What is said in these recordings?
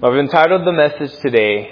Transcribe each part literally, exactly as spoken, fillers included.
I've entitled the message today,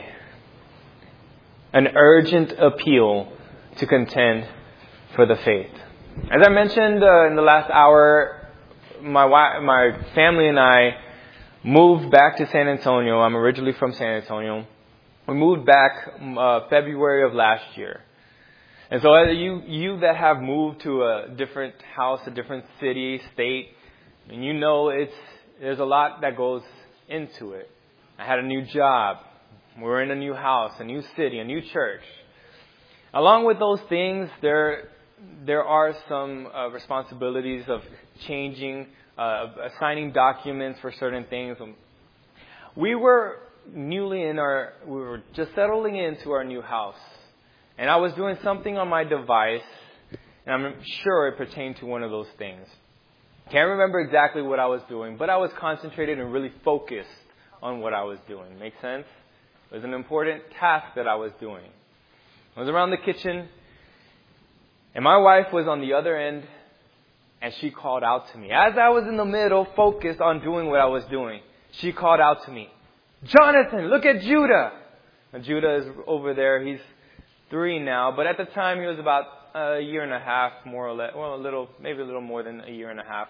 An Urgent Appeal to Contend for the Faith. As I mentioned uh, in the last hour, my wife, my family and I moved back to San Antonio. I'm originally from San Antonio. We moved back uh, February of last year. And so uh, you you that have moved to a different house, a different city, state, and you know it's there's a lot that goes into it. I had a new job. We're in a new house, a new city, a new church. Along with those things, there there are some uh, responsibilities of changing, uh, assigning documents for certain things. We were newly in our, we were just settling into our new house. And I was doing something on my device, and I'm sure it pertained to one of those things. Can't remember exactly what I was doing, but I was concentrated and really focused on what I was doing. Make sense? It was an important task that I was doing. I was around the kitchen, and my wife was on the other end, and she called out to me. As I was in the middle, focused on doing what I was doing, she called out to me, "Jonathan, look at Judah." And Judah is over there. He's three now, but at the time he was about a year and a half, more or less, well, a little, maybe a little more than a year and a half.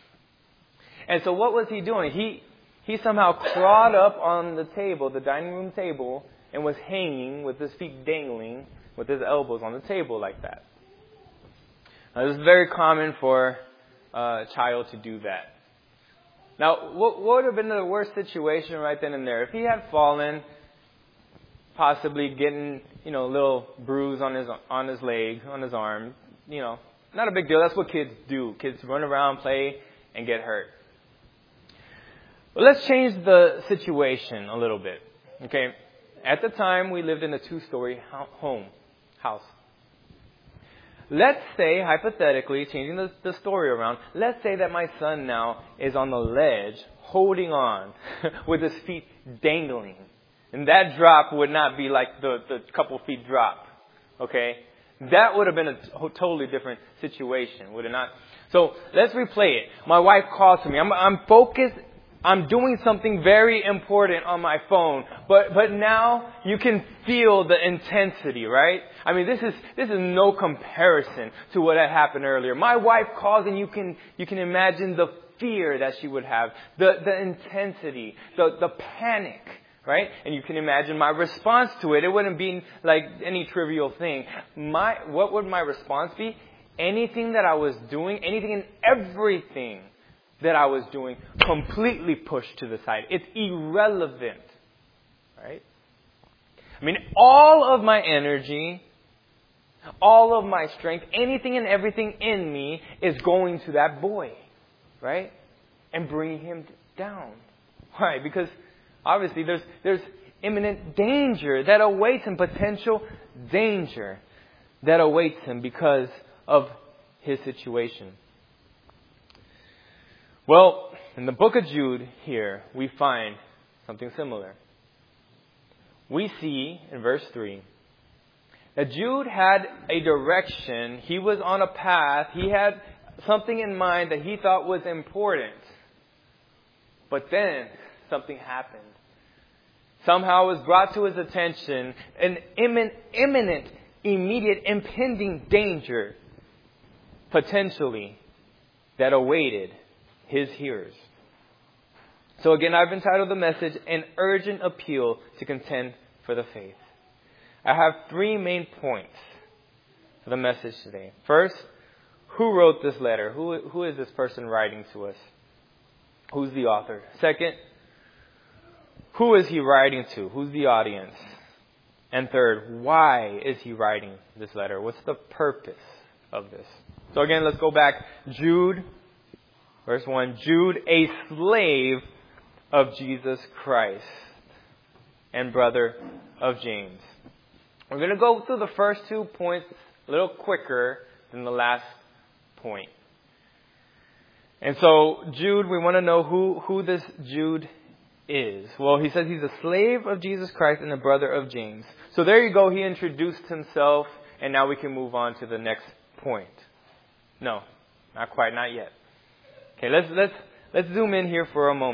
And so what was he doing? He he somehow crawled up on the table, the dining room table, and was hanging with his feet dangling, with his elbows on the table like that. Now, this is very common for a child to do that. Now, what, what would have been the worst situation right then and there? If he had fallen, possibly getting, you know, a little bruise on his on his leg, on his arm, you know, not a big deal. That's what kids do. Kids run around, play, and get hurt. But let's change the situation a little bit. Okay, at the time we lived in a two-story home house. Let's say, hypothetically, changing the, the story around, let's say that my son now is on the ledge, holding on, with his feet dangling. And that drop would not be like the, the couple feet drop. Okay? That would have been a t- totally different situation, would it not? So let's replay it. My wife calls to me. I'm, I'm focused. I'm doing something very important on my phone. But but now you can feel the intensity, right? I mean, this is this is no comparison to what had happened earlier. My wife calls, and you can you can imagine the fear that she would have, the the intensity, the the panic. Right? And you can imagine my response to it. It wouldn't be like any trivial thing. My, what would my response be? Anything that I was doing, anything and everything that I was doing, completely pushed to the side. It's irrelevant. Right? I mean, all of my energy, all of my strength, anything and everything in me is going to that boy. Right? And bringing him down. Why? Because obviously, there's there's imminent danger that awaits him, potential danger that awaits him because of his situation. Well, in the book of Jude here, we find something similar. We see in verse three that Jude had a direction. He was on a path. He had something in mind that he thought was important. But then something happened. Somehow it was brought to his attention an imminent, imminent, immediate, impending danger, potentially, that awaited his hearers. So again, I've entitled the message, An Urgent Appeal to Contend for the Faith. I have three main points for the message today. First, who wrote this letter? Who, who is this person writing to us? Who's the author? Second, who is he writing to? Who's the audience? And third, why is he writing this letter? What's the purpose of this? So again, let's go back. Jude, verse one. Jude, a slave of Jesus Christ and brother of James. We're going to go through the first two points a little quicker than the last point. And so, Jude, we want to know who, who this Jude is. Well, he says he's a slave of Jesus Christ and a brother of James. So there you go. He introduced himself, and now we can move on to the next point. No, not quite, not yet. Okay, let's let's let's zoom in here for a moment.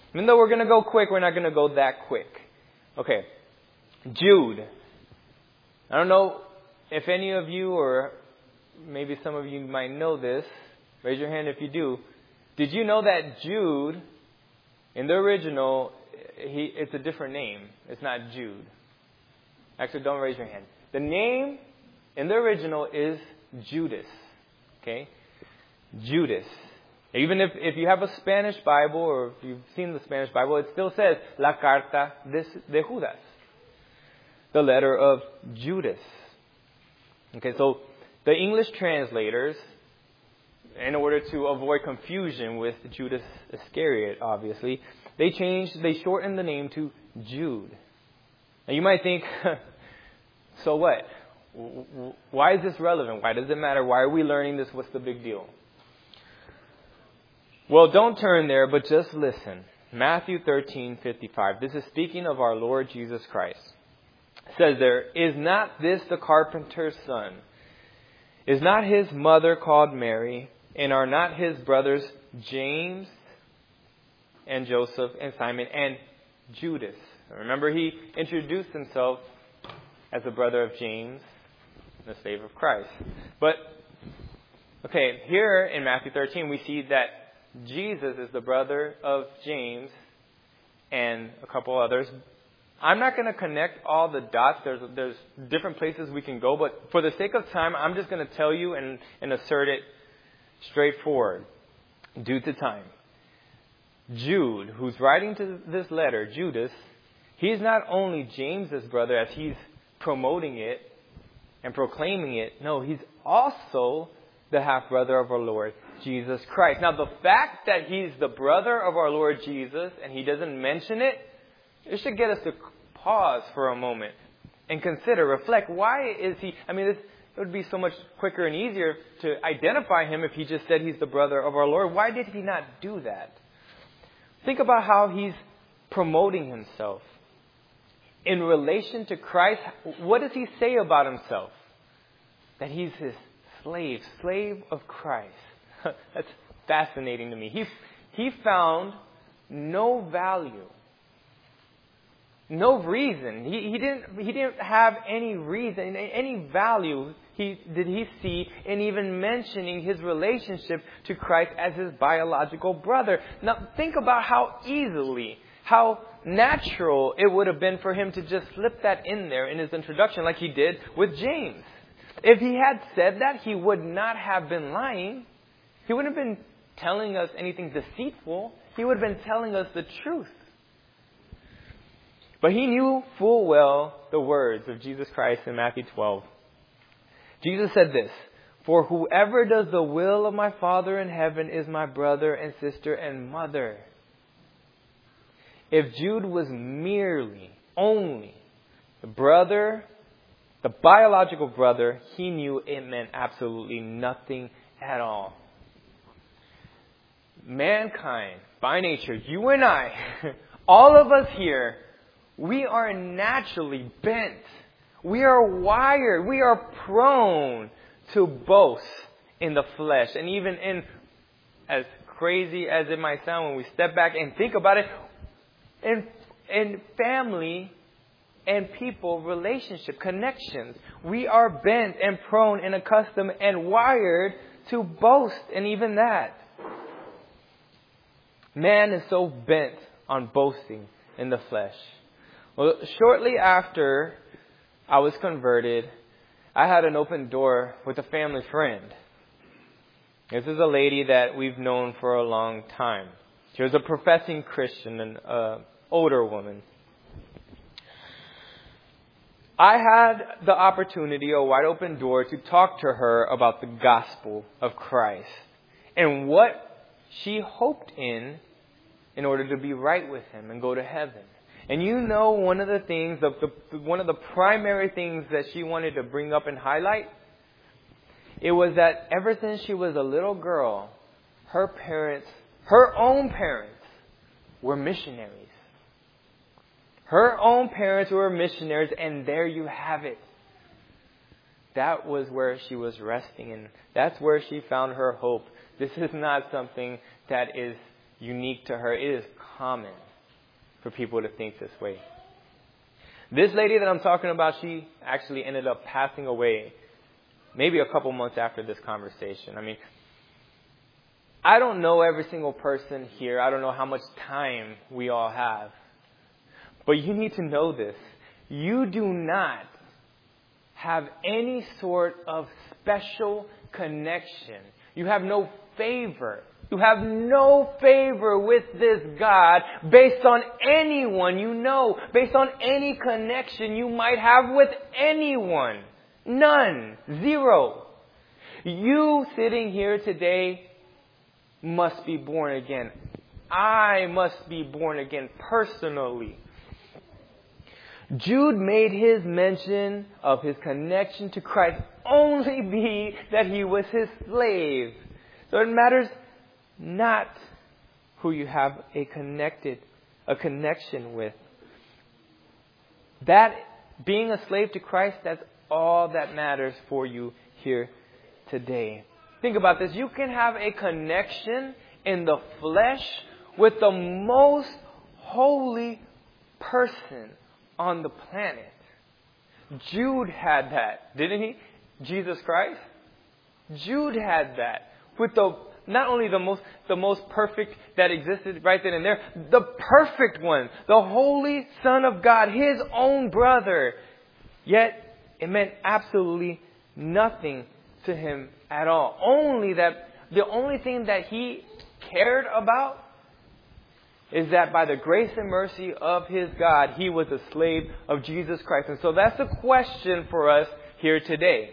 Even though we're going to go quick, we're not going to go that quick. Okay. Jude. I don't know if any of you, or maybe some of you might know this. Raise your hand if you do. Did you know that Jude, in the original, he, it's a different name. It's not Jude. Actually, don't raise your hand. The name in the original is Judas. Okay? Judas. Even if, if you have a Spanish Bible, or if you've seen the Spanish Bible, it still says La Carta de, de Judas. The letter of Judas. Okay, so the English translators, in order to avoid confusion with Judas Iscariot, obviously, they changed, they shortened the name to Jude. Now you might think, so what? Why is this relevant? Why does it matter? Why are we learning this? What's the big deal? Well, don't turn there, but just listen. Matthew thirteen fifty-five. This is speaking of our Lord Jesus Christ. It says there, is not this the carpenter's son? Is not his mother called Mary? And are not his brothers James and Joseph and Simon and Judas? Remember, he introduced himself as the brother of James, the slave of Christ. But, okay, here in Matthew thirteen, we see that Jesus is the brother of James and a couple others. I'm not going to connect all the dots. There's there's different places we can go. But for the sake of time, I'm just going to tell you and, and assert it straightforward due to time. Jude, who's writing to this letter, Judas, he's not only James's brother as he's promoting it and proclaiming it. No, he's also the half-brother of our Lord Jesus Christ. Now, the fact that he's the brother of our Lord Jesus and he doesn't mention it, it should get us to pause for a moment and consider, reflect, why is he, I mean, this, it would be so much quicker and easier to identify him if he just said he's the brother of our Lord. Why did he not do that? Think about how he's promoting himself. In relation to Christ, what does he say about himself? That he's his slave, slave of Christ. That's fascinating to me. He, he found no value, no reason. He, he didn't, he didn't have any reason, any value he, did he see in even mentioning his relationship to Christ as his biological brother. Now, think about how easily, how natural it would have been for him to just slip that in there in his introduction like he did with James. If he had said that, he would not have been lying. He wouldn't have been telling us anything deceitful. He would have been telling us the truth. But he knew full well the words of Jesus Christ in Matthew twelve. Jesus said this, "For whoever does the will of my Father in heaven is my brother and sister and mother." If Jude was merely, only, the brother, the biological brother, he knew it meant absolutely nothing at all. Mankind, by nature, you and I, all of us here, we are naturally bent. We are wired. We are prone to boast in the flesh. And even in, as crazy as it might sound when we step back and think about it, in, in family and people, relationship, connections, we are bent and prone and accustomed and wired to boast in even that. Man is so bent on boasting in the flesh. Well, shortly after I was converted, I had an open door with a family friend. This is a lady that we've known for a long time. She was a professing Christian, an uh, older woman. I had the opportunity, a wide open door, to talk to her about the gospel of Christ and what she hoped in in order to be right with Him and go to heaven. And you know, one of the things, the, the, one of the primary things that she wanted to bring up and highlight, it was that ever since she was a little girl, her parents, her own parents, were missionaries. Her own parents were missionaries, and there you have it. That was where she was resting, and that's where she found her hope. This is not something that is unique to her. It is common for people to think this way. This lady that I'm talking about, she actually ended up passing away maybe a couple months after this conversation. I mean, I don't know every single person here. I don't know how much time we all have. But you need to know this. You do not have any sort of special connection. You have no favor. You have no favor with this God based on anyone you know, based on any connection you might have with anyone. None. Zero. You sitting here today must be born again. I must be born again personally. Jude made his mention of his connection to Christ only be that he was his slave. So it matters not who you have a connected, a connection with. That being a slave to Christ, that's all that matters for you here today. Think about this. You can have a connection in the flesh with the most holy person on the planet. Jude had that, didn't he? Jesus Christ. Jude had that with the not only the most the most perfect that existed right then and there, the perfect one, the holy Son of God, his own brother. Yet it meant absolutely nothing to him at all. Only that the only thing that he cared about is that by the grace and mercy of his God, he was a slave of Jesus Christ. And so that's the question for us here today.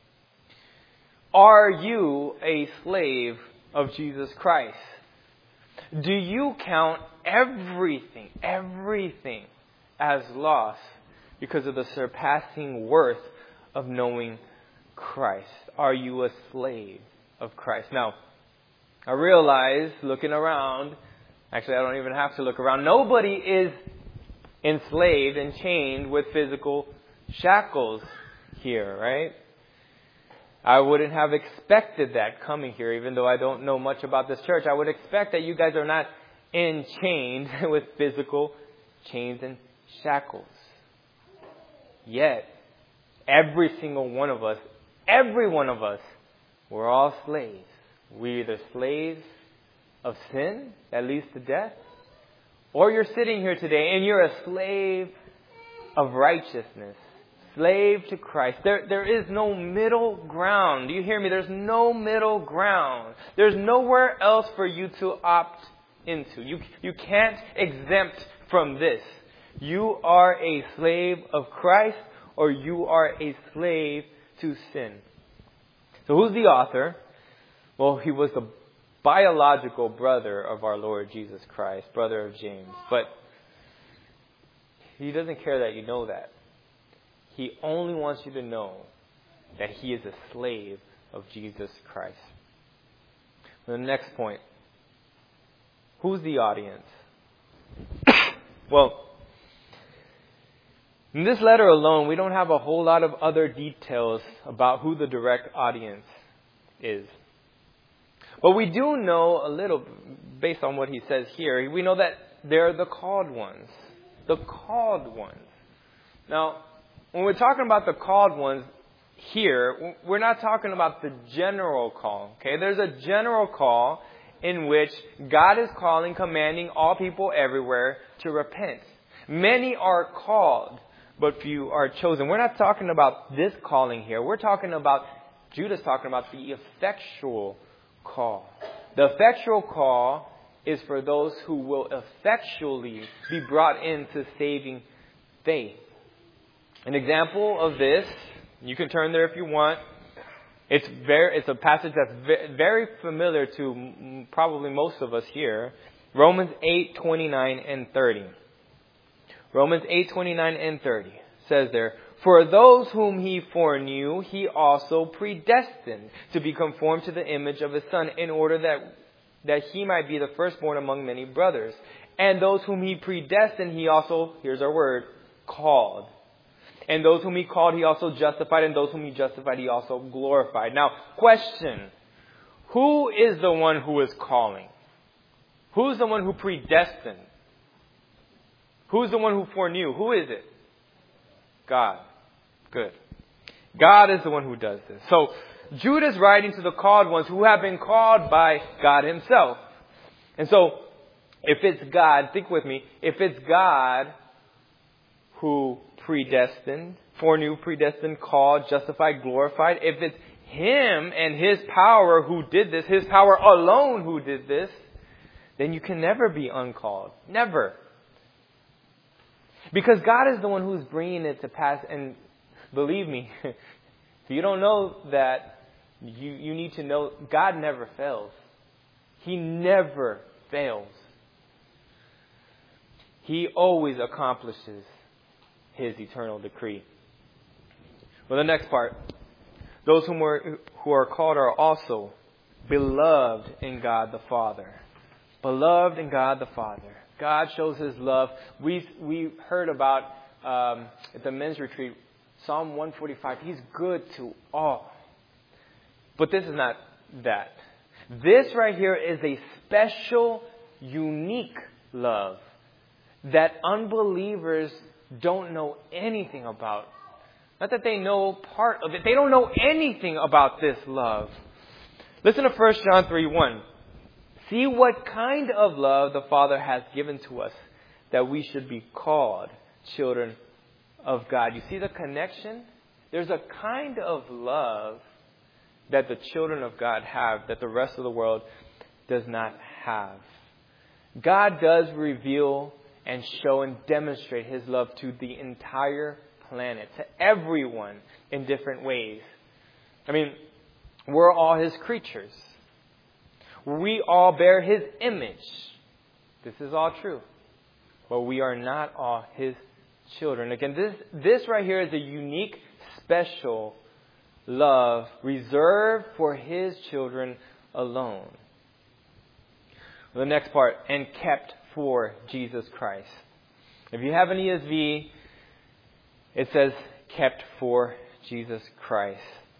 Are you a slave of Jesus Christ? Do you count everything, everything as loss because of the surpassing worth of knowing Christ? Are you a slave of Christ? Now, I realize looking around, actually I don't even have to look around, nobody is enslaved and chained with physical shackles here, right? I wouldn't have expected that coming here, even though I don't know much about this church. I would expect that you guys are not enchained with physical chains and shackles. Yet, every single one of us, every one of us, we're all slaves. We're either slaves of sin that leads to death, or you're sitting here today and you're a slave of righteousness. Slave to Christ. There, there is no middle ground. Do you hear me? There's no middle ground. There's nowhere else for you to opt into. You, you can't exempt from this. You are a slave of Christ, or you are a slave to sin. So who's the author? Well, he was the biological brother of our Lord Jesus Christ, brother of James. But he doesn't care that you know that. He only wants you to know that he is a slave of Jesus Christ. The next point. Who's the audience? Well, in this letter alone, we don't have a whole lot of other details about who the direct audience is. But we do know a little, based on what he says here, we know that they're the called ones. The called ones. Now, when we're talking about the called ones here, we're not talking about the general call. Okay, there's a general call in which God is calling, commanding all people everywhere to repent. Many are called, but few are chosen. We're not talking about this calling here. We're talking about, Judah's talking about the effectual call. The effectual call is for those who will effectually be brought into saving faith. An example of this, you can turn there if you want. It's very, it's a passage that's very familiar to probably most of us here. Romans eight, twenty-nine and thirty. Romans eight, twenty-nine and thirty says there, "For those whom he foreknew, he also predestined to be conformed to the image of his Son, in order that, that he might be the firstborn among many brothers. And those whom he predestined, he also," here's our word, "called. And those whom he called, he also justified. And those whom he justified, he also glorified." Now, question. Who is the one who is calling? Who's the one who predestined? Who's the one who foreknew? Who is it? God. Good. God is the one who does this. So Jude is writing to the called ones who have been called by God himself. And so if it's God, think with me, if it's God who predestined, foreknew, predestined, called, justified, glorified, if it's Him and His power who did this, His power alone who did this, then you can never be uncalled. Never. Because God is the one who's bringing it to pass. And believe me, if you don't know that, you, you need to know God never fails. He never fails. He always accomplishes His eternal decree. Well, the next part. Those whom are, who are called are also beloved in God the Father. Beloved in God the Father. God shows His love. We we heard about um, at the men's retreat, Psalm one forty-five. He's good to all. But this is not that. This right here is a special, unique love that unbelievers don't know anything about. Not that they know part of it. They don't know anything about this love. Listen to First John three one. See what kind of love the Father has given to us, that we should be called children of God. You see the connection? There's a kind of love that the children of God have that the rest of the world does not have. God does reveal and show and demonstrate His love to the entire planet, to everyone in different ways. I mean, we're all His creatures. We all bear His image. This is all true. But we are not all His children. Again, this, this right here is a unique, special love reserved for His children alone. The next part, and kept for Jesus Christ. If you have an E S V, it says kept for Jesus Christ.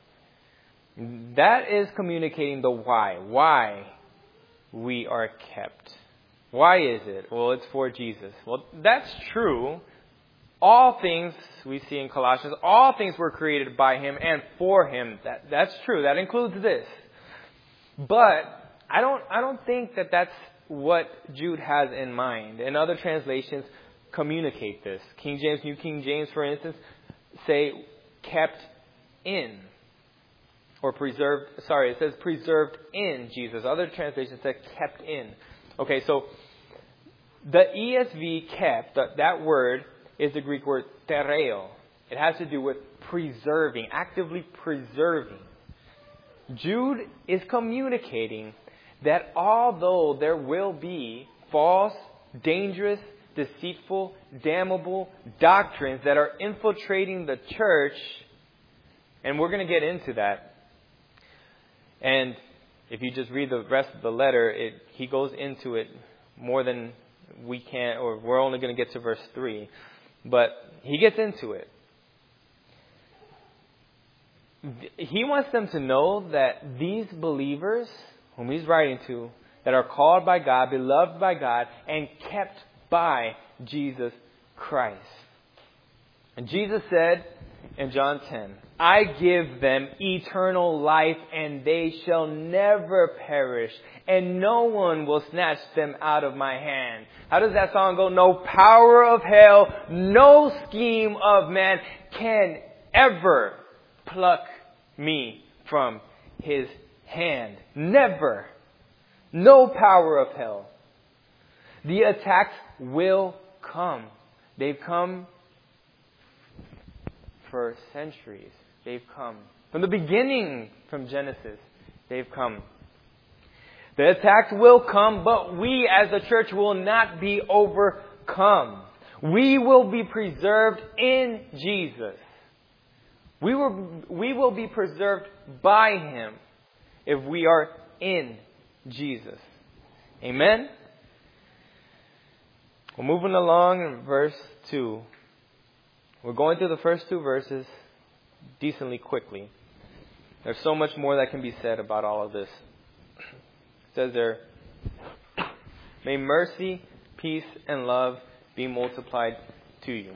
That is communicating the why. Why we are kept. Why is it? Well, it's for Jesus. Well, that's true. All things, we see in Colossians, all things were created by Him and for Him. That, that's true. That includes this. But I don't, I don't think that that's what Jude has in mind. And other translations communicate this. King James, New King James, for instance, say kept in. Or preserved, sorry, it says preserved in Jesus. Other translations say kept in. Okay, so the E S V kept, that, that word is the Greek word tereo. It has to do with preserving, actively preserving. Jude is communicating that although there will be false, dangerous, deceitful, damnable doctrines that are infiltrating the church, and we're going to get into that. And if you just read the rest of the letter, it, he goes into it more than we can, or we're only going to get to verse three. But he gets into it. He wants them to know that these believers, whom he's writing to, that are called by God, beloved by God, and kept by Jesus Christ. And Jesus said in John ten, I give them eternal life, and they shall never perish, and no one will snatch them out of my hand. How does that song go? No power of hell, no scheme of man can ever pluck me from His hand. Never. No power of hell. The attacks will come. They've come for centuries. They've come. From the beginning, from Genesis, they've come. The attacks will come, but we as a church will not be overcome. We will be preserved in Jesus. We will, we will be preserved by Him if we are in Jesus. Amen? We're moving along in verse two. We're going through the first two verses decently quickly. There's so much more that can be said about all of this. It says there, May mercy, peace, and love be multiplied to you.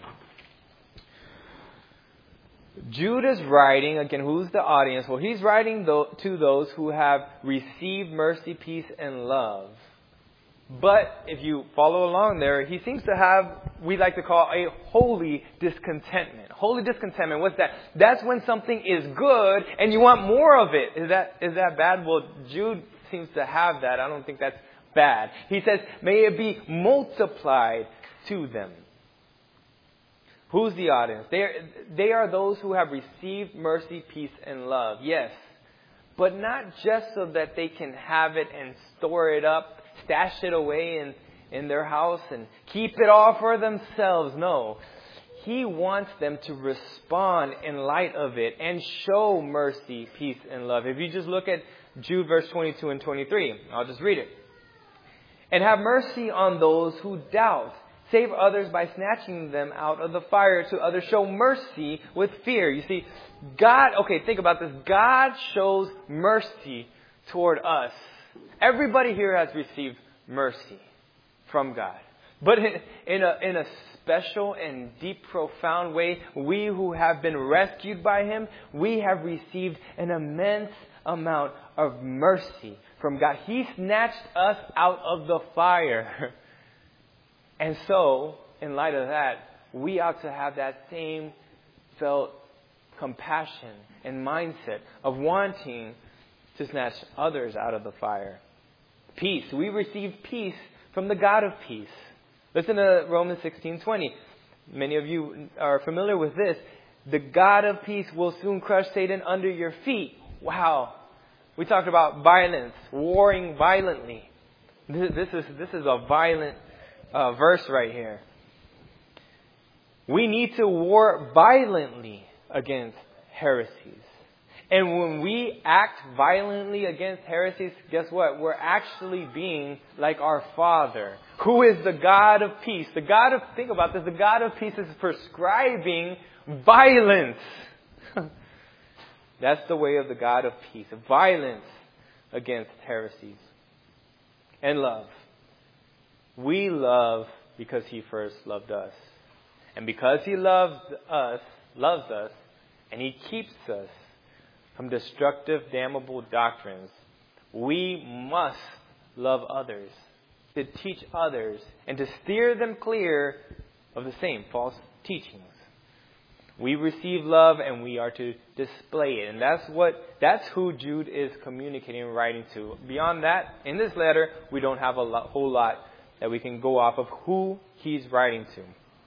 Jude is writing, again, who's the audience? Well, he's writing to those who have received mercy, peace, and love. But if you follow along there, he seems to have, we like to call a holy discontentment. Holy discontentment, what's that? That's when something is good and you want more of it. Is that is that bad? Well, Jude seems to have that. I don't think that's bad. He says, may it be multiplied to them. Who's the audience? They are, they are those who have received mercy, peace, and love. Yes. But not just so that they can have it and store it up, stash it away in, in their house and keep it all for themselves. No. He wants them to respond in light of it and show mercy, peace, and love. If you just look at Jude verse twenty-two and twenty-three, I'll just read it. And have mercy on those who doubt. Save others by snatching them out of the fire. To others show mercy with fear. You see, God, okay, think about this. God shows mercy toward us. Everybody here has received mercy from God. But in, in, a, in a special and deep, profound way, we who have been rescued by Him, we have received an immense amount of mercy from God. He snatched us out of the fire. And so, in light of that, we ought to have that same felt compassion and mindset of wanting to snatch others out of the fire. Peace. We receive peace from the God of peace. Listen to Romans sixteen twenty. Many of you are familiar with this. The God of peace will soon crush Satan under your feet. Wow. We talked about violence, warring violently. This, this is this is a violent uh, verse right here. We need to war violently against heresies. And when we act violently against heresies, guess what? We're actually being like our Father, who is the God of peace. The God of, think about this, the God of peace is prescribing violence. That's the way of the God of peace. Violence against heresies. And love. We love because He first loved us. And because He loves us, loves us, and He keeps us from destructive, damnable doctrines, we must love others, to teach others, and to steer them clear of the same false teachings. We receive love and we are to display it. And that's what, that's who Jude is communicating and writing to. Beyond that, in this letter, we don't have a lot, whole lot that we can go off of who he's writing to.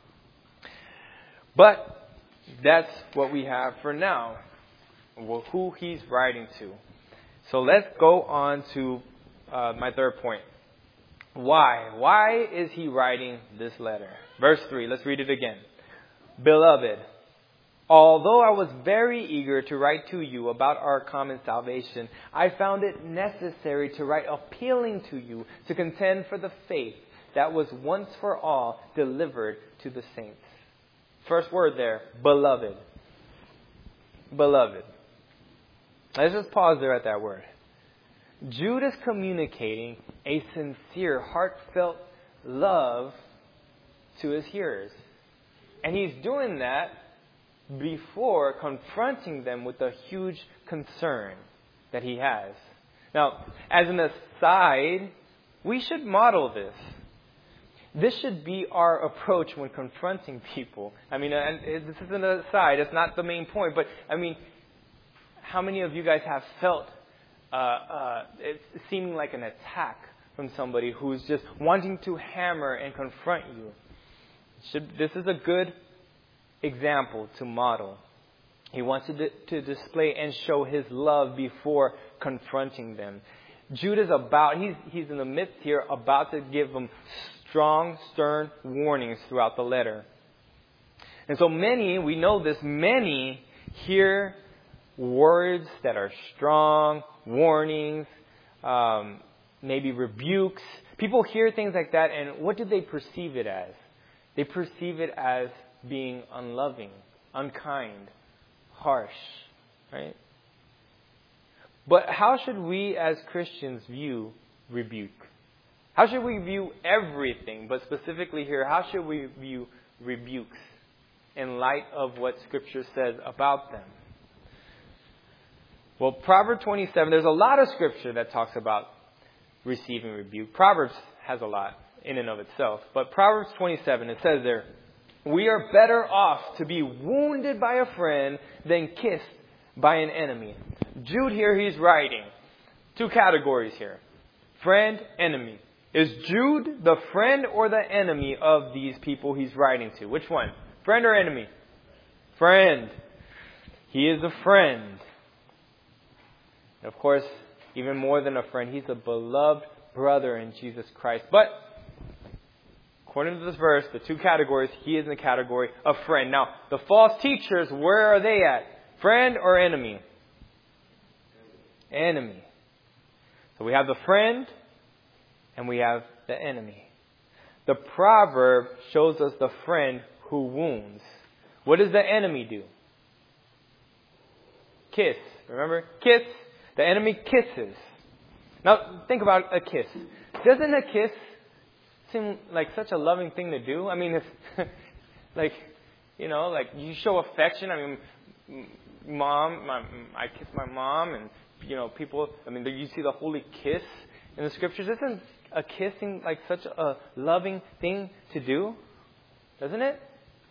But that's what we have for now. Well, who he's writing to. So let's go on to uh, my third point. Why? Why is he writing this letter? Verse three, let's read it again. Beloved, although I was very eager to write to you about our common salvation, I found it necessary to write appealing to you to contend for the faith that was once for all delivered to the saints. First word there, beloved. Beloved. Let's just pause there at that word. Jude is communicating a sincere, heartfelt love to his hearers. And he's doing that before confronting them with the huge concern that he has. Now, as an aside, we should model this. This should be our approach when confronting people. I mean, and this is an aside. It's not the main point. But, I mean, how many of you guys have felt uh, uh, it seeming like an attack from somebody who's just wanting to hammer and confront you? Should, this is a good example to model. He wants to, to display and show his love before confronting them. Jude is about, he's, he's in the midst here about to give them strong, stern warnings throughout the letter. And so many, we know this, many hear words that are strong, warnings, um, maybe rebukes. People hear things like that, and what do they perceive it as? They perceive it as being unloving, unkind, harsh, right? But how should we as Christians view rebuke? How should we view everything? But specifically here, how should we view rebukes in light of what Scripture says about them? Well, Proverbs twenty-seven, there's a lot of Scripture that talks about receiving rebuke. Proverbs has a lot in and of itself. But Proverbs twenty-seven, it says there, we are better off to be wounded by a friend than kissed by an enemy. Jude here, he's writing two categories here. Friend, enemy. Is Jude the friend or the enemy of these people he's writing to? Which one? Friend or enemy? Friend. He is a friend. Of course, even more than a friend, he's a beloved brother in Jesus Christ. But according to this verse, the two categories, he is in the category of friend. Now, the false teachers, where are they at? Friend or enemy? Enemy. So we have the friend and we have the enemy. The proverb shows us the friend who wounds. What does the enemy do? Kiss. Remember? Kiss. The enemy kisses. Now, think about a kiss. Doesn't a kiss seem like such a loving thing to do? I mean, it's like, you know, like you show affection. I mean, mom, my, I kiss my mom, and, you know, people, I mean, you see the holy kiss in the Scriptures. Isn't a kissing like such a loving thing to do? Doesn't it?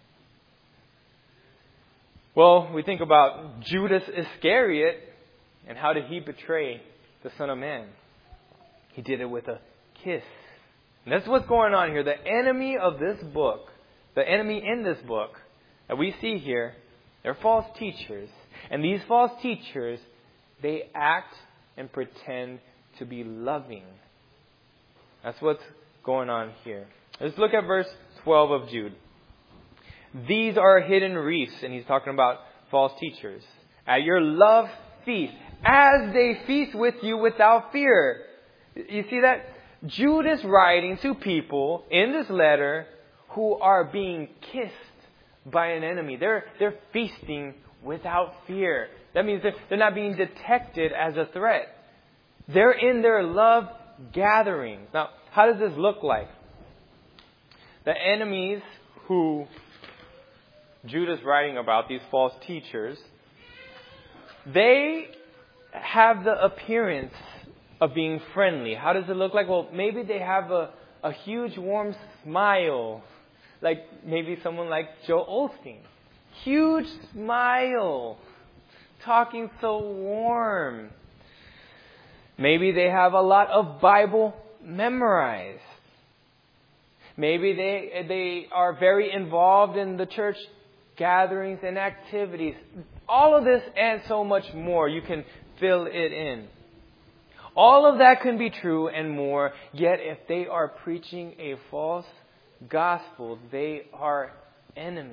Well, we think about Judas Iscariot, and how did he betray the Son of Man? He did it with a kiss. And that's what's going on here. The enemy of this book, the enemy in this book that we see here, they're false teachers. And these false teachers, they act and pretend to be loving. That's what's going on here. Let's look at verse twelve of Jude. These are hidden reefs, and he's talking about false teachers. At your love feast, as they feast with you without fear. You see that? Jude is writing to people in this letter who are being kissed by an enemy. They're, they're feasting without fear. That means they're, they're not being detected as a threat. They're in their love gatherings. Now, how does this look like? The enemies who Jude is writing about, these false teachers, they have the appearance of being friendly. How does it look like? Well, maybe they have a, a huge warm smile. Like maybe someone like Joel Osteen. Huge smile. Talking so warm. Maybe they have a lot of Bible memorized. Maybe they they are very involved in the church gatherings and activities. All of this and so much more. You can fill it in. All of that can be true and more. Yet if they are preaching a false gospel, they are enemies.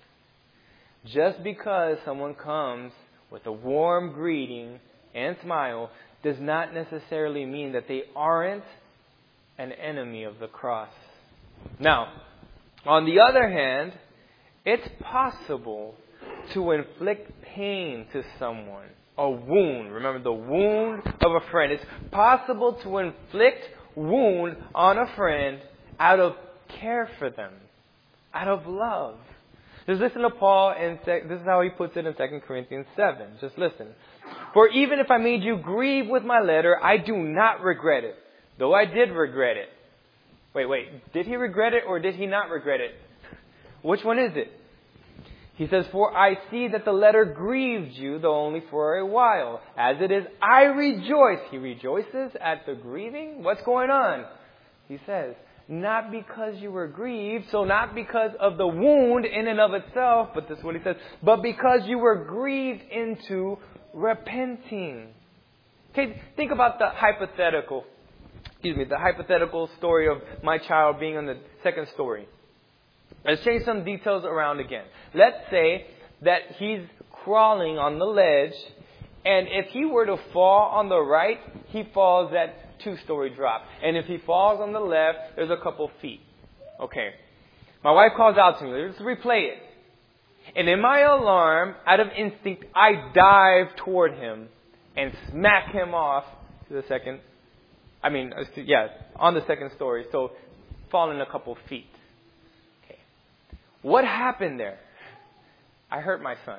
Just because someone comes with a warm greeting and smile does not necessarily mean that they aren't an enemy of the cross. Now, on the other hand, it's possible to inflict pain to someone. A wound. Remember, the wound of a friend. It's possible to inflict wound on a friend out of care for them. Out of love. Just listen to Paul, and this is how he puts it in Second Corinthians seven. Just listen. For even if I made you grieve with my letter, I do not regret it. Though I did regret it. Wait, wait. Did he regret it or did he not regret it? Which one is it? He says, for I see that the letter grieved you, though only for a while. As it is, I rejoice. He rejoices at the grieving? What's going on? He says, not because you were grieved, so not because of the wound in and of itself, but this is what he says, but because you were grieved into repenting. Okay, think about the hypothetical, excuse me, the hypothetical story of my child being on the second story. Let's change some details around again. Let's say that he's crawling on the ledge, and if he were to fall on the right, he falls at two-story drop. And if he falls on the left, there's a couple feet. Okay. My wife calls out to me. Let's replay it. And in my alarm, out of instinct, I dive toward him and smack him off to the second. I mean, yeah, on the second story. So fallen a couple feet. Okay. What happened there? I hurt my son.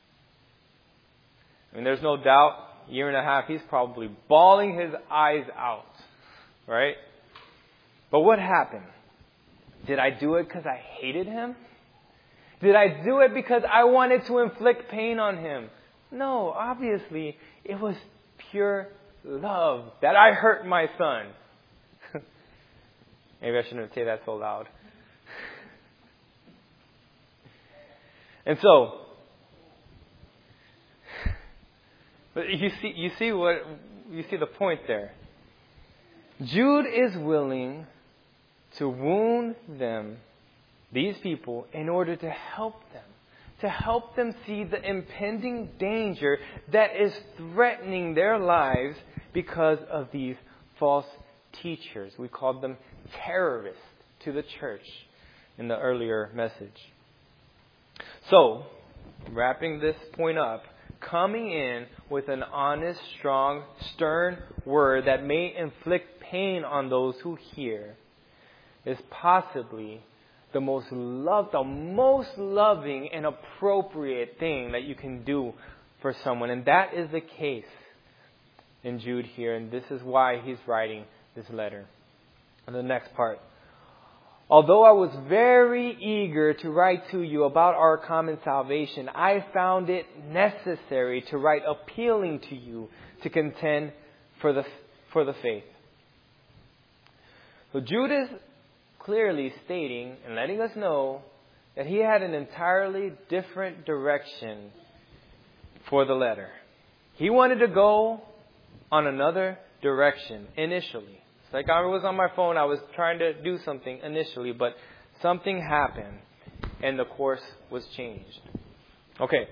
I mean, there's no doubt, year and a half, he's probably bawling his eyes out. Right? But what happened? Did I do it because I hated him? Did I do it because I wanted to inflict pain on him? No, obviously, it was pure love that I hurt my son. Maybe I shouldn't say that so loud. And so, but you see, you see what, you see the point there. Jude is willing to wound them, these people, in order to help them. To help them see the impending danger that is threatening their lives because of these false teachers. We called them terrorists to the church in the earlier message. So, wrapping this point up, coming in with an honest, strong, stern word that may inflict pain on those who hear is possibly the most love, the most loving and appropriate thing that you can do for someone. And that is the case in Jude here. And this is why he's writing this letter. And the next part. Although I was very eager to write to you about our common salvation, I found it necessary to write appealing to you to contend for the, for the faith. So Jude is clearly stating and letting us know that he had an entirely different direction for the letter. He wanted to go on another direction initially. It's like I was on my phone, I was trying to do something initially, but something happened and the course was changed. Okay.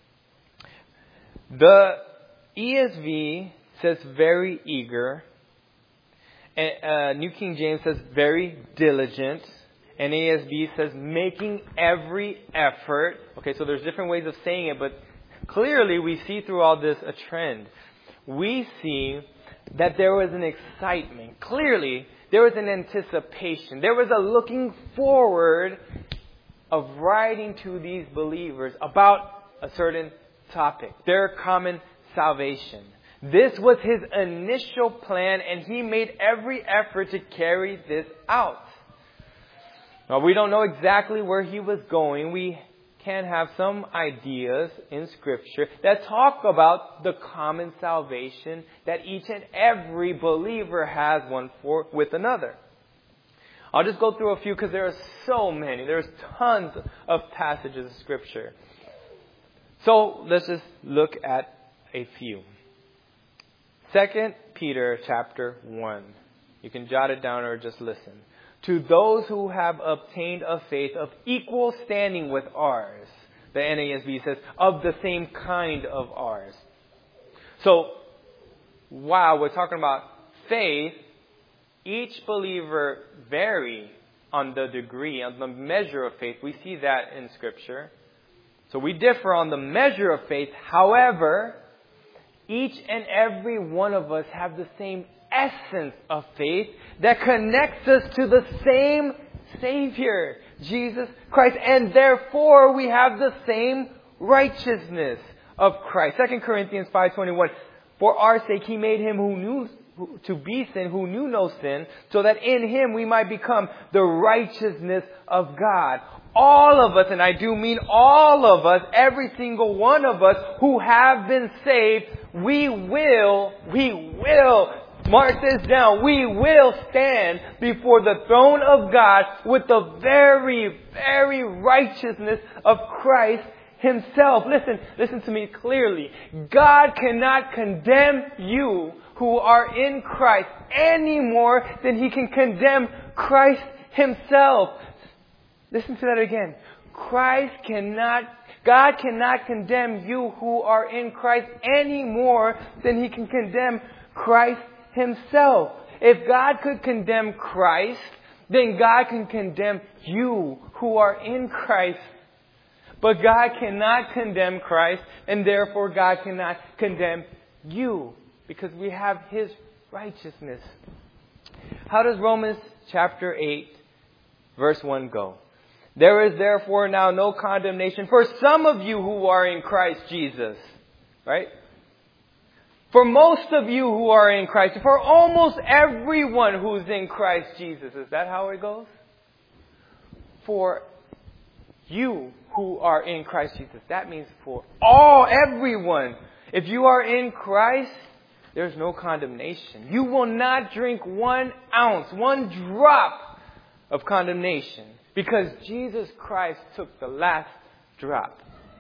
The E S V says very eager. Uh, New King James says very diligent. And A S B says making every effort. Okay, so there's different ways of saying it, but clearly we see through all this a trend. We see that there was an excitement. Clearly, there was an anticipation. There was a looking forward of writing to these believers about a certain topic, their common salvation. This was his initial plan, and he made every effort to carry this out. Now, we don't know exactly where he was going. We can have some ideas in Scripture that talk about the common salvation that each and every believer has one for with another. I'll just go through a few because there are so many. There's tons of passages of Scripture. So let's just look at a few. Second Peter chapter one. You can jot it down or just listen. To those who have obtained a faith of equal standing with ours. The N A S B says, of the same kind of ours. So, while we're talking about faith, each believer vary on the degree, on the measure of faith. We see that in Scripture. So we differ on the measure of faith. However, each and every one of us have the same essence of faith that connects us to the same Savior, Jesus Christ. And therefore, we have the same righteousness of Christ. Second Corinthians five twenty-one. For our sake, He made Him who knew to be sin, who knew no sin, so that in Him we might become the righteousness of God. All of us, and I do mean all of us, every single one of us who have been saved, we will, we will, mark this down, we will stand before the throne of God with the very, very righteousness of Christ Himself. Listen, listen to me clearly. God cannot condemn you who are in Christ any more than He can condemn Christ Himself. Listen to that again. Christ cannot, God cannot condemn you who are in Christ any more than He can condemn Christ Himself. If God could condemn Christ, then God can condemn you who are in Christ. But God cannot condemn Christ, and therefore God cannot condemn you, because we have His righteousness How does Romans chapter eight, verse one go? There is therefore now no condemnation for some of you who are in Christ Jesus. Right? For most of you who are in Christ. For almost everyone who's in Christ Jesus. Is that how it goes? For you who are in Christ Jesus. That means for all, everyone. If you are in Christ, there's no condemnation. You will not drink one ounce, one drop of condemnation. Because Jesus Christ took the last drop.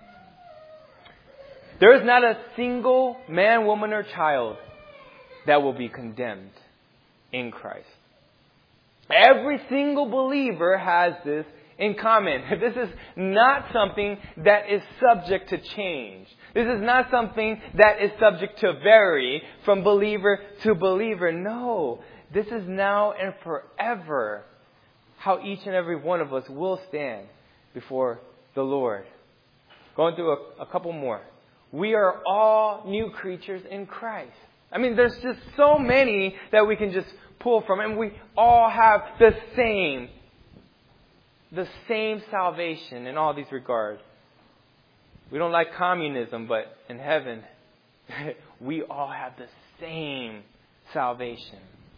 There is not a single man, woman, or child that will be condemned in Christ. Every single believer has this in common. This is not something that is subject to change. This is not something that is subject to vary from believer to believer. No, this is now and forever how each and every one of us will stand before the Lord. Going through a, a couple more. We are all new creatures in Christ. I mean, there's just so many that we can just pull from. And we all have the same, the same salvation in all these regards. We don't like communism, but in heaven, we all have the same salvation.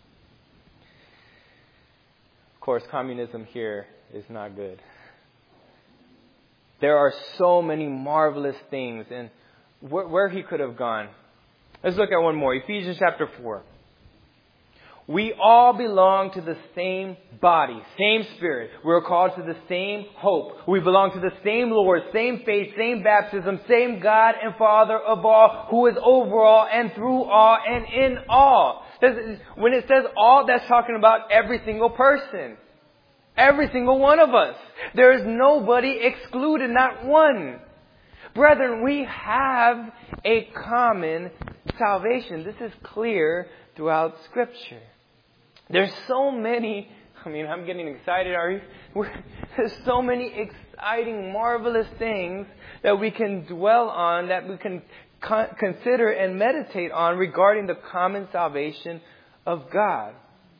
Of course, communism here is not good. There are so many marvelous things and where, where he could have gone. Let's look at one more. Ephesians chapter four. We all belong to the same body, same spirit. We're called to the same hope. We belong to the same Lord, same faith, same baptism, same God and Father of all, who is over all and through all and in all. When it says all, that's talking about every single person. Every single one of us. There is nobody excluded, not one. Brethren, we have a common salvation. This is clear throughout Scripture. There's so many, I mean, I'm getting excited, are you? There's so many exciting, marvelous things that we can dwell on, that we can con- consider and meditate on regarding the common salvation of God.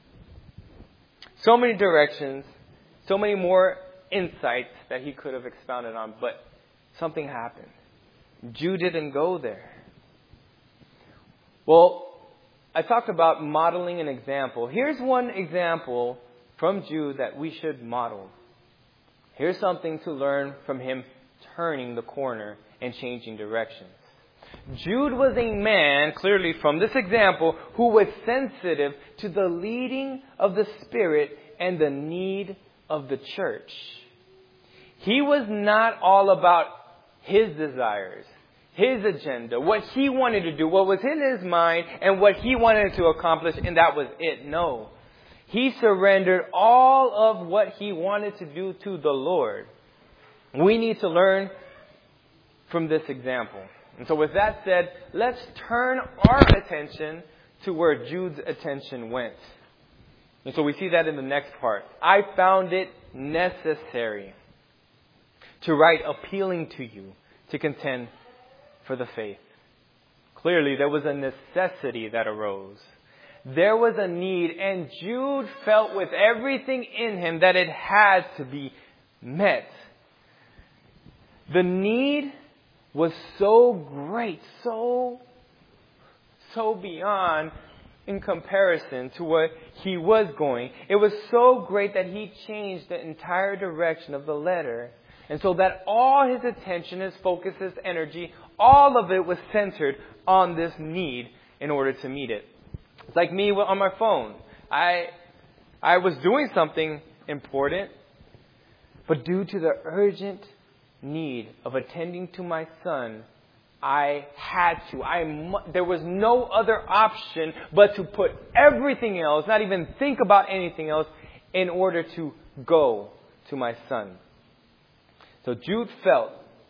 So many directions, so many more insights that he could have expounded on, but something happened. Jude didn't go there. Well, I talked about modeling an example. Here's one example from Jude that we should model. Here's something to learn from him turning the corner and changing directions. Jude was a man, clearly from this example, who was sensitive to the leading of the Spirit and the need of the church. He was not all about his desires, his agenda, what he wanted to do, what was in his mind, and what he wanted to accomplish, and that was it. No. He surrendered all of what he wanted to do to the Lord. We need to learn from this example. And so with that said, let's turn our attention to where Jude's attention went. And so we see that in the next part. I found it necessary to write appealing to you to contend for the faith. Clearly, there was a necessity that arose. There was a need, and Jude felt with everything in him that it had to be met. The need was so great, so, so beyond in comparison to what he was going. It was so great that he changed the entire direction of the letter. And so that all his attention, his focus, his energy, all of it was centered on this need in order to meet it. It's like me on my phone. I I was doing something important, but due to the urgent need of attending to my son, I had to. I there was no other option but to put everything else, not even think about anything else, in order to go to my son. So Jude felt,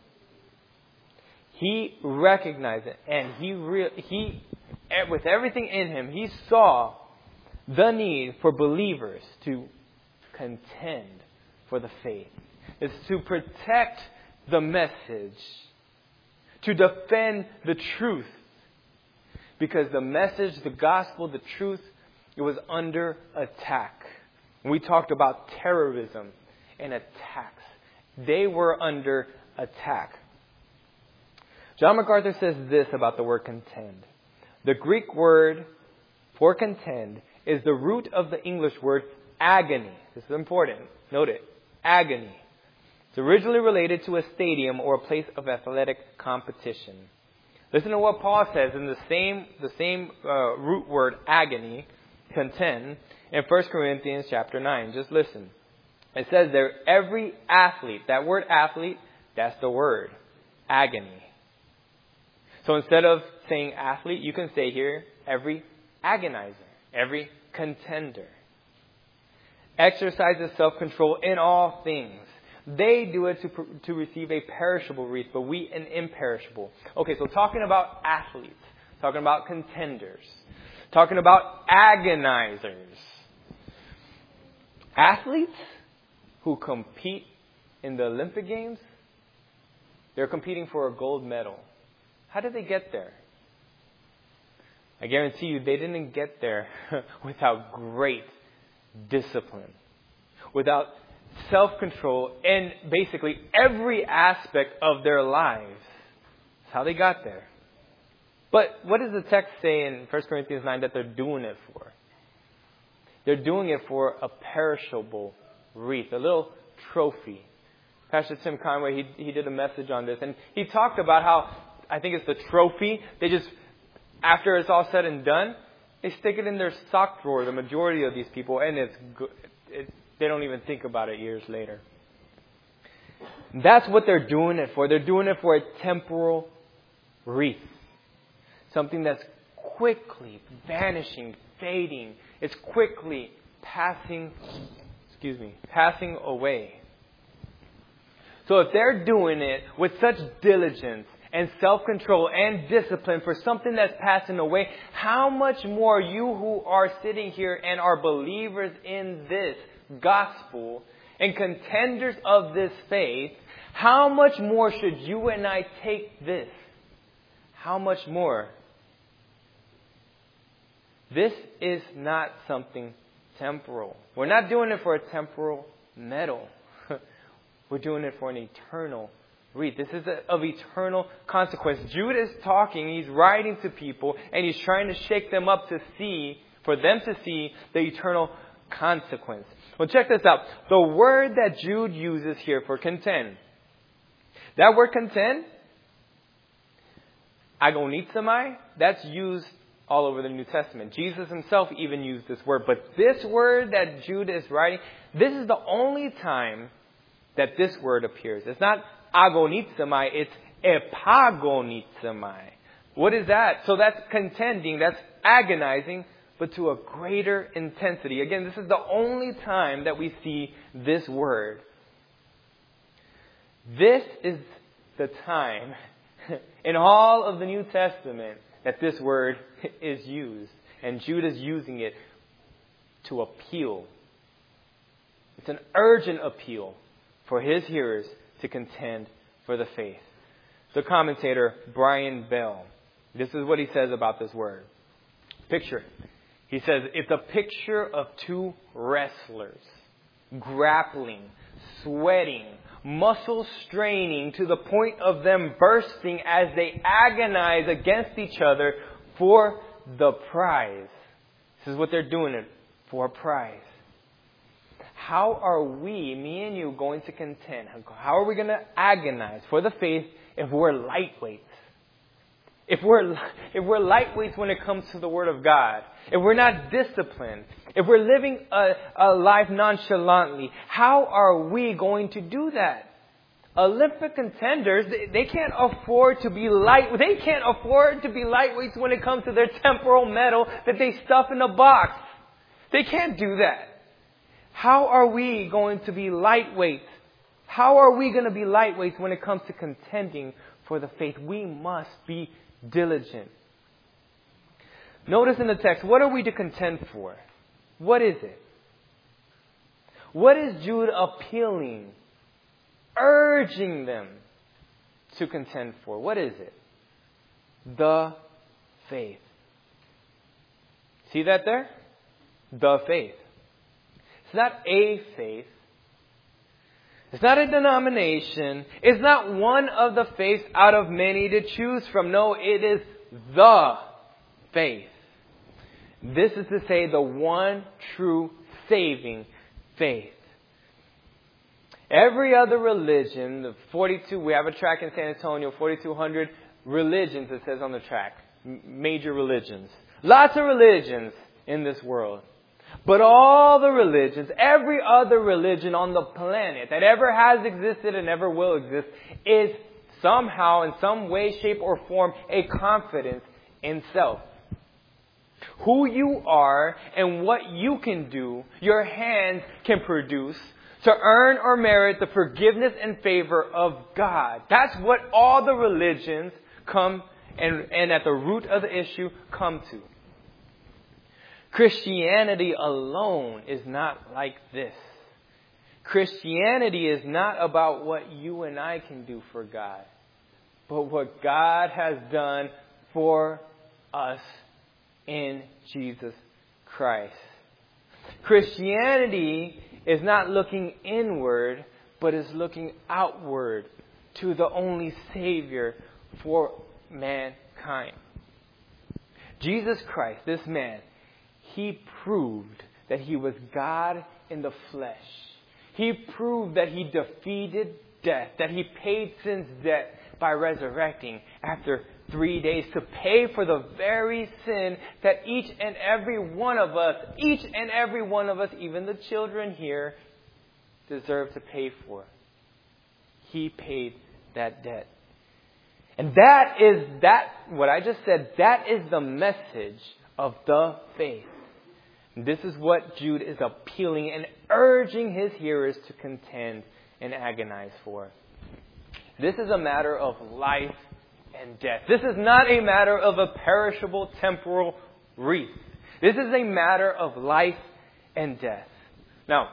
he recognized it, and he re- he, with everything in him, he saw the need for believers to contend for the faith. It's to protect the message, to defend the truth. Because the message, the gospel, the truth It was under attack. We talked about terrorism and attacks. They were under attack. John MacArthur says this about the word contend. The Greek word for contend is the root of the English word agony. This is important. Note it. Agony. It's originally related to a stadium or a place of athletic competition. Listen to what Paul says in the same the same uh, root word agony, contend, in First Corinthians chapter nine. Just listen. It says there, every athlete, that word athlete, that's the word, agony. So instead of saying athlete, you can say here, every agonizer, every contender. Exercises self-control in all things. They do it to, to receive a perishable wreath, but we an imperishable. Okay, so talking about athletes, talking about contenders, talking about agonizers. Athletes who compete in the Olympic Games, they're competing for a gold medal. How did they get there? I guarantee you they didn't get there without great discipline, without self-control in basically every aspect of their lives. That's how they got there. But what does the text say in First Corinthians nine that they're doing it for? They're doing it for a perishable wreath, a little trophy. Pastor Tim Conway, he, he did a message on this, and he talked about how, I think it's the trophy, they just, after it's all said and done, they stick it in their sock drawer, the majority of these people, and it's good. It, they don't even think about it years later. That's what they're doing it for. They're doing it for a temporal wreath. Something that's quickly vanishing, fading. It's quickly passing, excuse me, passing away. So if they're doing it with such diligence and self-control and discipline for something that's passing away, how much more you who are sitting here and are believers in this gospel and contenders of this faith, how much more should you and I take this? How much more? This is not something temporal. We're not doing it for a temporal medal. We're doing it for an eternal wreath. This is a, of eternal consequence. Jude is talking, he's writing to people, and he's trying to shake them up to see, for them to see the eternal consequence. Well, check this out. The word that Jude uses here for contend, that word contend, agonizomai, that's used all over the New Testament. Jesus himself even used this word. But this word that Jude is writing, this is the only time that this word appears. It's not agonizomai, it's epagonizomai. What is that? So that's contending, that's agonizing, but to a greater intensity. Again, this is the only time that we see this word. This is the time in all of the New Testament that this word is used. And Jude is using it to appeal. It's an urgent appeal for his hearers to contend for the faith. The commentator Brian Bell, this is what he says about this word. Picture it. He says, it's a picture of two wrestlers grappling, sweating, muscles straining to the point of them bursting as they agonize against each other for the prize. This is what they're doing it for, a prize. How are we, me and you, going to contend? How are we going to agonize for the faith if we're lightweights? If we're, if we're lightweights when it comes to the Word of God, if we're not disciplined, if we're living a, a life nonchalantly, how are we going to do that? Olympic contenders, they, they can't afford to be light. They can't afford to be lightweights when it comes to their temporal medal that they stuff in a box. They can't do that. How are we going to be lightweights? How are we going to be lightweights when it comes to contending for the faith? We must be diligent. Notice in the text, what are we to contend for? What is it? What is Jude appealing, urging them to contend for? What is it? The faith. See that there? the faith. It's not a faith. It's not a denomination. It's not one of the faiths out of many to choose from. No, it is the faith. This is to say the one true saving faith. Every other religion, the forty-two, we have a track in San Antonio, forty-two hundred religions, it says on the track. Major religions. Lots of religions in this world. But all the religions, every other religion on the planet that ever has existed and ever will exist is somehow, in some way, shape, or form, a confidence in self. Who you are and what you can do, your hands can produce to earn or merit the forgiveness and favor of God. That's what all the religions come and, and at the root of the issue come to. Christianity alone is not like this. Christianity is not about what you and I can do for God, but what God has done for us in Jesus Christ. Christianity is not looking inward, but is looking outward to the only Savior for mankind. Jesus Christ, this man, He proved that He was God in the flesh. He proved that He defeated death, that He paid sin's debt by resurrecting after three days to pay for the very sin that each and every one of us, each and every one of us, even the children here, deserve to pay for. He paid that debt. And that is that, what I just said, that is the message of the faith. This is what Jude is appealing and urging his hearers to contend and agonize for. This is a matter of life and death. This is not a matter of a perishable temporal wreath. This is a matter of life and death. Now,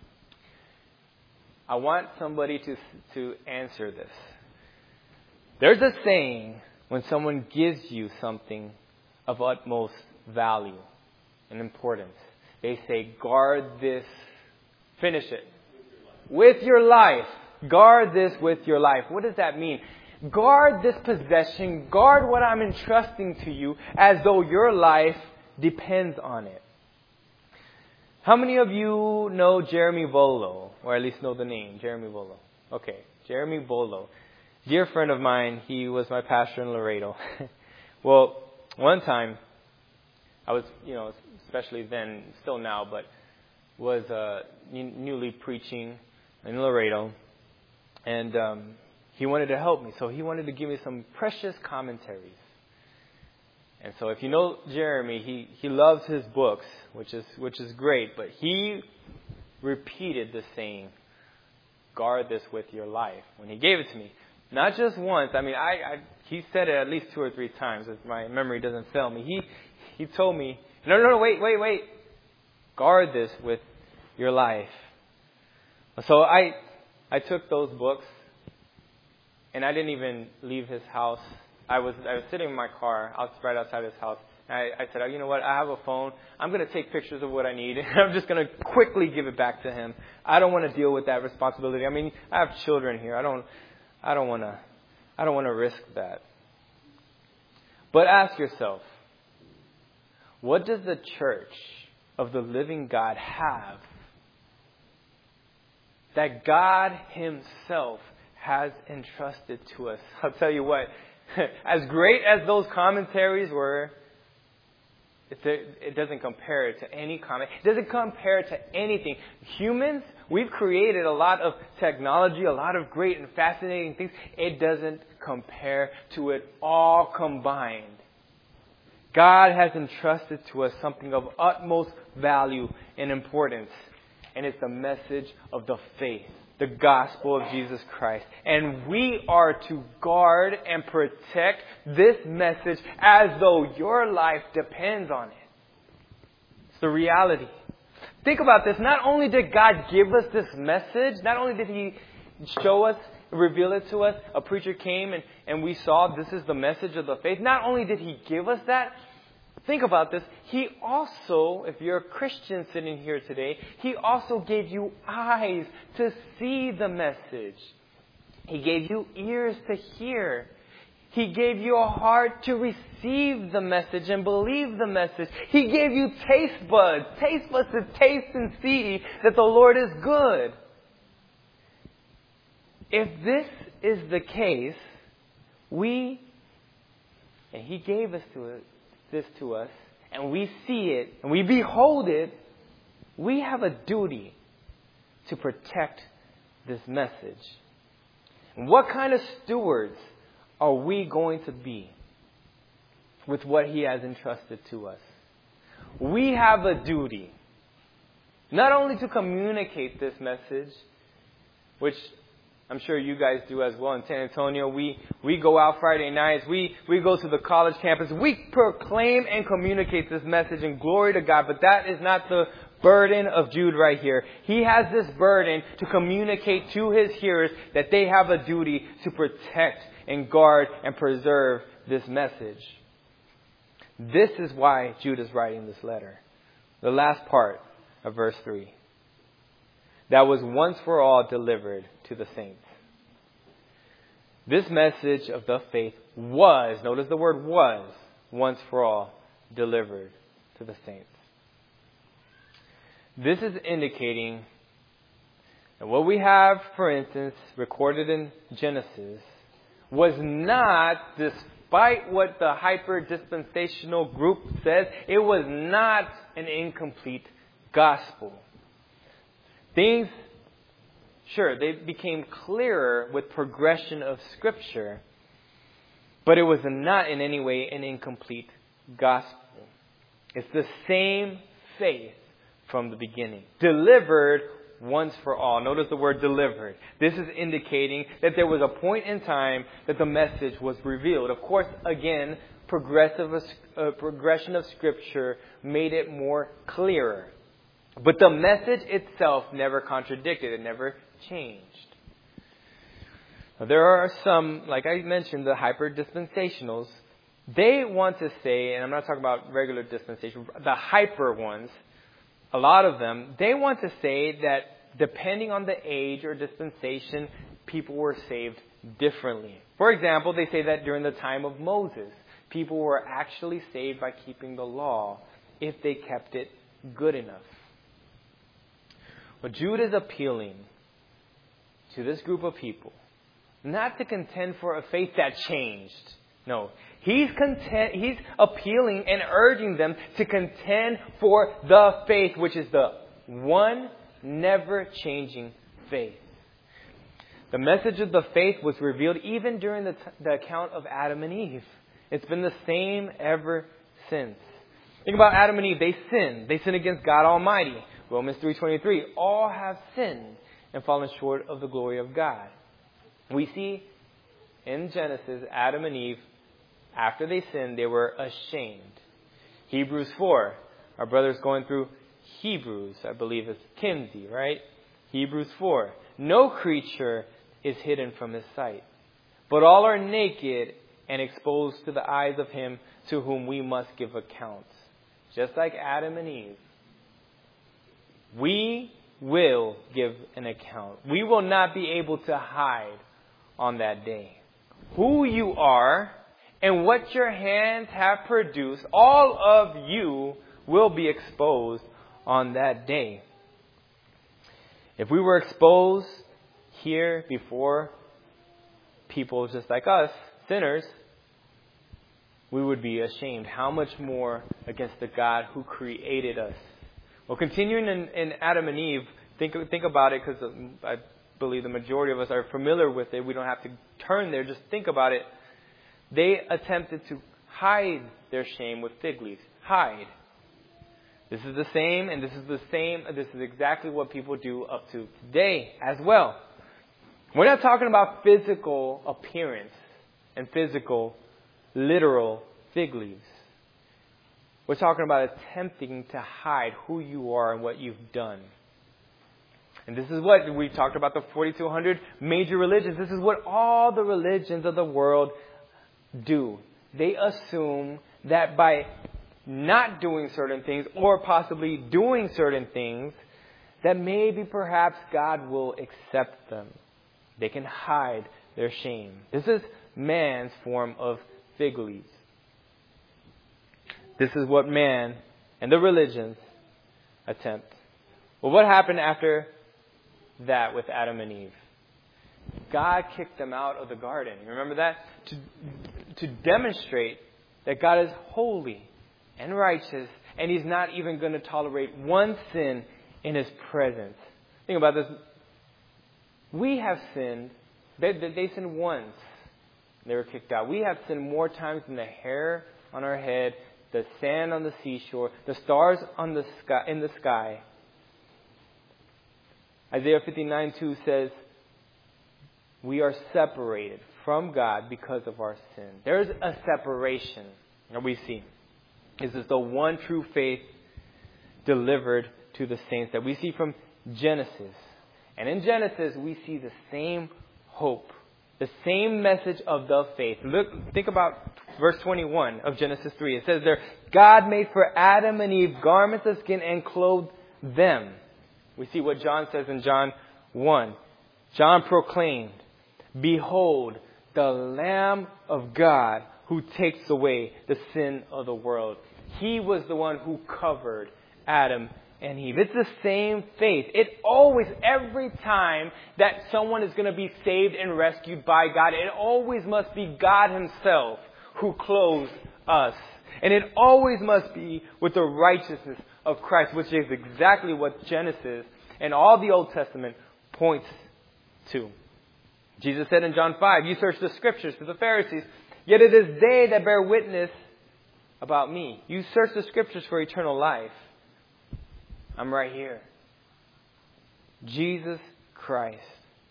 I want somebody to, to answer this. There's a saying when someone gives you something of utmost value and importance. They say, guard this, finish it, with your life. Guard this with your life. What does that mean? Guard this possession, guard what I'm entrusting to you as though your life depends on it. How many of you know Jeremy Volo? Or at least know the name, Jeremy Volo. Okay, Jeremy Volo. Dear friend of mine, he was my pastor in Laredo. Well, one time, I was, you know, especially then, still now, but was uh, newly preaching in Laredo. And um, he wanted to help me. So he wanted to give me some precious commentaries. And so if you know Jeremy, he, he loves his books, which is which is great. But he repeated the saying, guard this with your life, when he gave it to me. Not just once. I mean, I, I he said it at least two or three times, if my memory doesn't fail me. He he told me, no, no, no, wait, wait, wait. Guard this with your life. So I I took those books, and I didn't even leave his house. I was I was sitting in my car out, right outside his house. And I, I said, oh, you know what? I have a phone. I'm going to take pictures of what I need. And I'm just going to quickly give it back to him. I don't want to deal with that responsibility. I mean, I have children here. I don't I don't want to I don't want to risk that. But ask yourself, what does the church of the living God have that God Himself has entrusted to us? I'll tell you what, as great as those commentaries were, it doesn't compare to any comment. It doesn't compare to anything. Humans, we've created a lot of technology, a lot of great and fascinating things. It doesn't compare to it all combined. God has entrusted to us something of utmost value and importance. And it's the message of the faith, the gospel of Jesus Christ. And we are to guard and protect this message as though your life depends on it. It's the reality. Think about this. Not only did God give us this message, not only did He show us, reveal it to us, a preacher came and, and we saw this is the message of the faith. Not only did He give us that, think about this. He also, if you're a Christian sitting here today, He also gave you eyes to see the message. He gave you ears to hear. He gave you a heart to receive the message and believe the message. He gave you taste buds, taste buds to taste and see that the Lord is good. If this is the case, we, and He gave us to it, this to us, and we see it, and we behold it, we have a duty to protect this message. And what kind of stewards are we going to be with what He has entrusted to us? We have a duty not only to communicate this message, which I'm sure you guys do as well in San Antonio. We we go out Friday nights. We, we go to the college campus. We proclaim and communicate this message and glory to God. But that is not the burden of Jude right here. He has this burden to communicate to his hearers that they have a duty to protect and guard and preserve this message. This is why Jude is writing this letter. The last part of verse three. That was once for all delivered to the saints. This message of the faith was, notice the word was, once for all delivered to the saints. This is indicating that what we have, for instance, recorded in Genesis was not, despite what the hyper-dispensational group says, it was not an incomplete gospel. Things, sure, they became clearer with progression of Scripture, but it was not in any way an incomplete gospel. It's the same faith from the beginning, delivered once for all. Notice the word delivered. This is indicating that there was a point in time that the message was revealed. Of course, again, progressive uh, progression of Scripture made it more clearer. But the message itself never contradicted. It never changed. Now, there are some, like I mentioned, the hyper-dispensationals. They want to say, and I'm not talking about regular dispensation, the hyper ones, a lot of them, they want to say that depending on the age or dispensation, people were saved differently. For example, they say that during the time of Moses, people were actually saved by keeping the law if they kept it good enough. But Jude is appealing to this group of people not to contend for a faith that changed. No, he's content, he's appealing and urging them to contend for the faith, which is the one never-changing faith. The message of the faith was revealed even during the, t- the account of Adam and Eve. It's been the same ever since. Think about Adam and Eve. They sinned. They sinned against God Almighty. Romans three twenty-three, all have sinned and fallen short of the glory of God. We see in Genesis, Adam and Eve, after they sinned, they were ashamed. Hebrews four, our brother's going through Hebrews, I believe it's Kinsey, right? Hebrews four, no creature is hidden from His sight, but all are naked and exposed to the eyes of Him to whom we must give account. Just like Adam and Eve. We will give an account. We will not be able to hide on that day. Who you are and what your hands have produced, all of you will be exposed on that day. If we were exposed here before people just like us, sinners, we would be ashamed. How much more against the God who created us? Well, continuing in, in Adam and Eve, think think about it, because I believe the majority of us are familiar with it. We don't have to turn there. Just think about it. They attempted to hide their shame with fig leaves. Hide. This is the same, and this is the same. This is exactly what people do up to today as well. We're not talking about physical appearance and physical, literal fig leaves. We're talking about attempting to hide who you are and what you've done. And this is what we talked about, the forty-two hundred major religions. This is what all the religions of the world do. They assume that by not doing certain things or possibly doing certain things, that maybe perhaps God will accept them. They can hide their shame. This is man's form of fig leaves. This is what man and the religions attempt. Well, what happened after that with Adam and Eve? God kicked them out of the garden. Remember that? To, to demonstrate that God is holy and righteous, and He's not even going to tolerate one sin in His presence. Think about this. We have sinned. They, they sinned once. They were kicked out. We have sinned more times than the hair on our head, the sand on the seashore, the stars on the sky, in the sky. Isaiah fifty-nine two says, we are separated from God because of our sin. There's a separation that we see. This is the one true faith delivered to the saints that we see from Genesis. And in Genesis, we see the same hope, the same message of the faith. Look, think about verse twenty-one of Genesis three. It says there, God made for Adam and Eve garments of skin and clothed them. We see what John says in John one. John proclaimed, behold, the Lamb of God who takes away the sin of the world. He was the one who covered Adam and Eve. It's the same faith. It always, every time that someone is going to be saved and rescued by God, it always must be God Himself who clothes us. And it always must be with the righteousness of Christ, which is exactly what Genesis and all the Old Testament points to. Jesus said in John five, you search the Scriptures for the Pharisees, yet it is they that bear witness about me. You search the Scriptures for eternal life. I'm right here. Jesus Christ.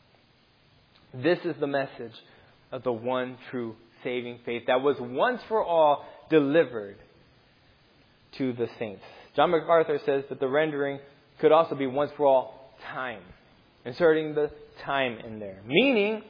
This is the message of the one true saving faith that was once for all delivered to the saints. John MacArthur says that the rendering could also be once for all time. Inserting the time in there. Meaning,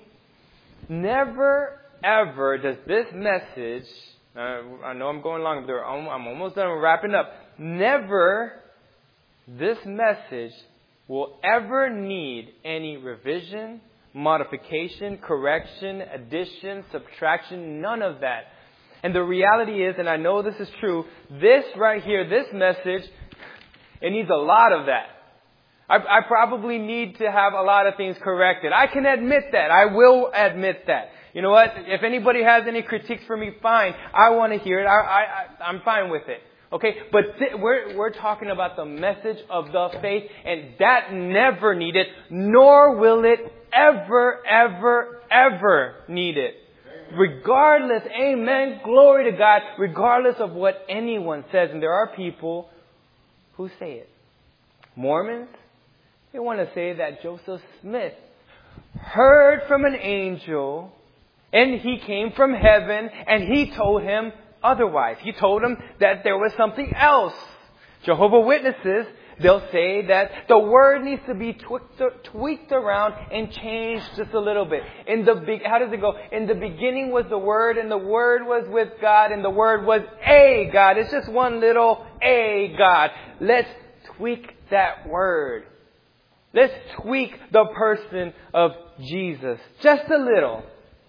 never ever does this message, uh, I know I'm going long, but I'm almost done wrapping up. Never this message will ever need any revision, modification, correction, addition, subtraction, none of that. And the reality is, and I know this is true, this right here, this message, it needs a lot of that. I, I probably need to have a lot of things corrected. I can admit that. I will admit that. You know what? If anybody has any critiques for me, fine. I want to hear it. I, I, I, I'm fine with it. Okay? But th- we're, we're talking about the message of the faith, and that never needed, nor will it ever, ever, ever need it. Regardless, amen, glory to God, regardless of what anyone says. And there are people who say it. Mormons, they want to say that Joseph Smith heard from an angel and he came from heaven and he told him otherwise. He told him that there was something else. Jehovah's Witnesses, they'll say that the word needs to be tweaked, tweaked around and changed just a little bit. In the big, how does it go? In the beginning was the Word, and the Word was with God, and the Word was a God. It's just one little a God. Let's tweak that word. Let's tweak the person of Jesus just a little.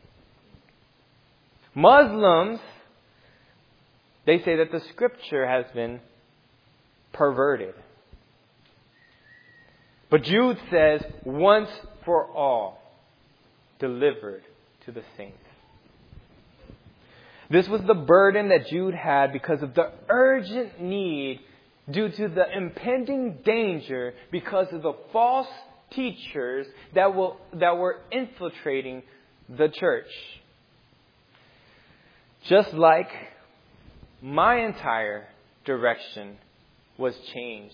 Muslims, they say that the Scripture has been perverted. But Jude says, once for all, delivered to the saints. This was the burden that Jude had because of the urgent need due to the impending danger because of the false teachers that will that were infiltrating the church. Just like my entire direction was changed.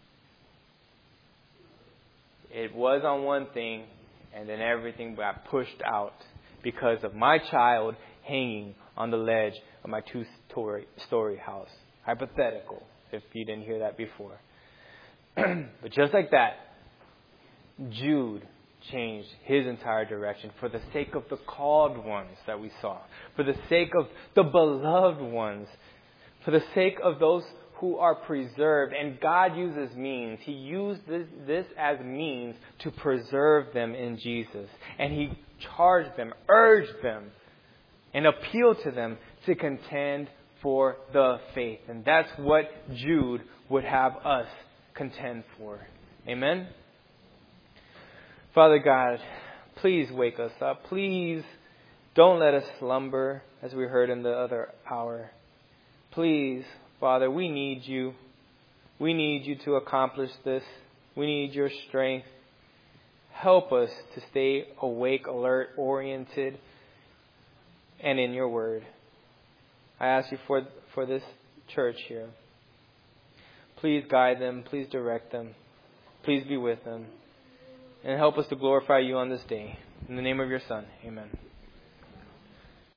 It was on one thing, and then everything got pushed out because of my child hanging on the ledge of my two-story house. Hypothetical, if you didn't hear that before. But just like that, Jude changed his entire direction for the sake of the called ones that we saw, for the sake of the beloved ones, For the sake of those who are preserved, and God uses means. He used this, this as means to preserve them in Jesus. And He charged them, urged them, and appealed to them to contend for the faith. And that's what Jude would have us contend for. Amen? Father God, please wake us up. Please don't let us slumber, as we heard in the other hour. Please, Father, we need You. We need You to accomplish this. We need Your strength. Help us to stay awake, alert, oriented, and in Your Word. I ask You for, for this church here. Please guide them. Please direct them. Please be with them. And help us to glorify You on this day. In the name of Your Son, amen.